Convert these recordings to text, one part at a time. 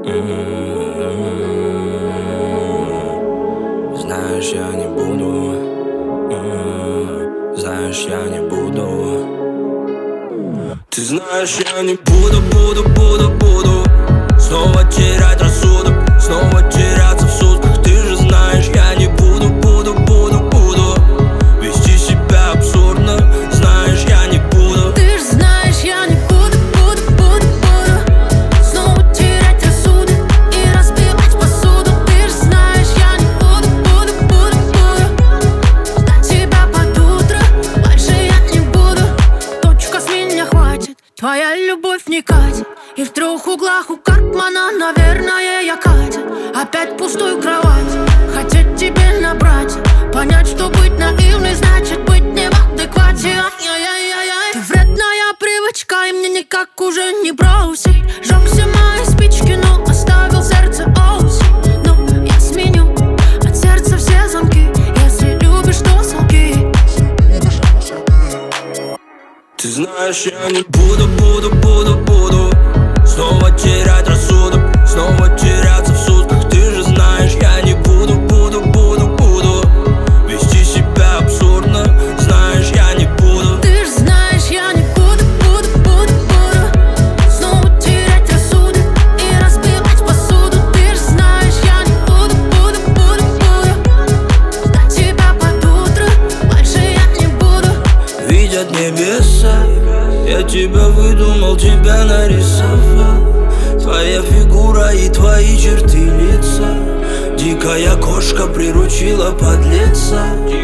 Знаешь, я не буду. Знаешь, я не буду. Ты знаешь, я не буду снова терять рассудок, снова теряться в сутках. Ты же знаешь, я не буду вести себя абсурдно. Знаешь, я не буду. Ты же знаешь, я не буду снова терять рассудок и разбивать посуду. Ты же знаешь, я не буду ждать тебя под утро. Больше я не буду. Точка с меня хватит, твоя любовь не катит. И в 3 углах у Карпмана, наверное, я Катя. Опять пустую кровать, хотеть тебе набрать. Понять, что быть наивной значит быть не в адеквате. Ай-яй-яй-яй. Ты вредная привычка, и мне никак уже не бросить. Жёг все мои спички, но оставил сердце осень. Но я сменю от сердца все замки. Если любишь, то солги. Ты знаешь, я не буду снова терять рассудок, снова теряться в сутках. Ты же знаешь, я не буду вести себя абсурдно. Знаешь, я не буду. Ты же знаешь, я не буду снова терять рассудок и разбивать посуду. Ты же знаешь, я не буду ждать тебя под утро. Больше я не буду. Видят небеса, я тебя выдумал, тебя нарисовал. Твоя фигура и твои черты лица. Дикая кошка приручила подлеца.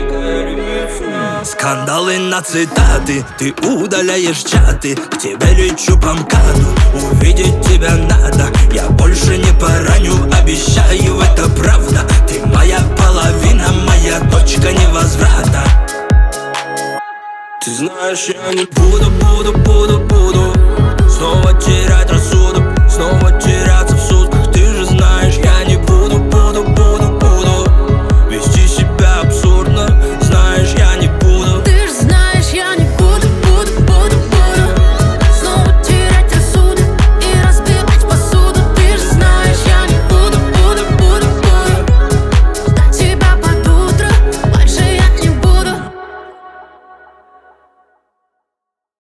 Скандалы на цитаты, ты удаляешь чаты. К тебе лечу по МКАДу, увидеть тебя надо. Я больше не пораню, обещаю, это правда. Ты моя половина, моя точка невозврата. Ты знаешь, я не буду снова терять рассудок, снова